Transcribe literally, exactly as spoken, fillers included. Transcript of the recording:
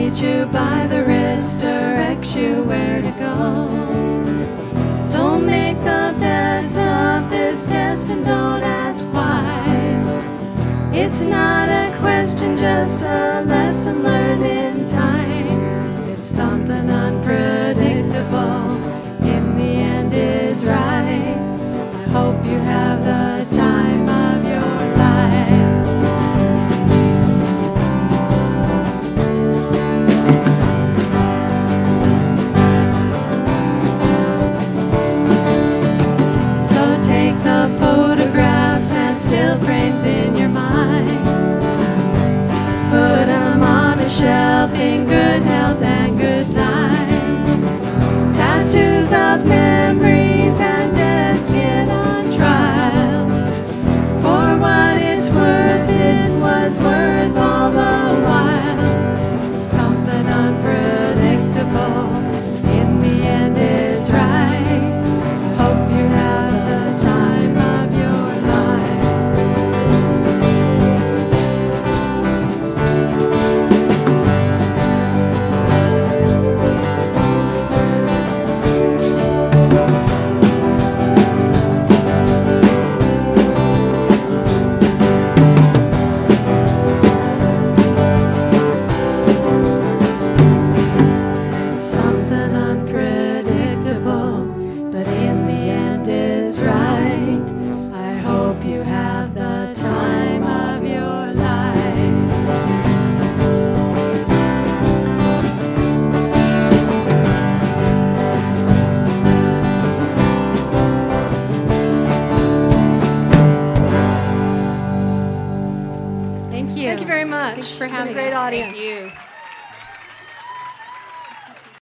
lead you by the wrist, directs you where to go. So make the best of this test and don't ask why. It's not a question, just a lesson learned in time. It's something unpredictable, in the end is right. I hope you have the time of your life. So take the photographs and still frames in your mind. Put them on a shelf in good health and good time. Tattoos of memories and dead skin on trial. For what it's worth, it was worth all the while. It's something unpredictable, in the end is right. Hope you have the time of your life. It's something unpredictable, but in the end is right. I hope you have the time of your life. Thank you. Thank you very much. Thanks for What a having great us. audience. Thank you.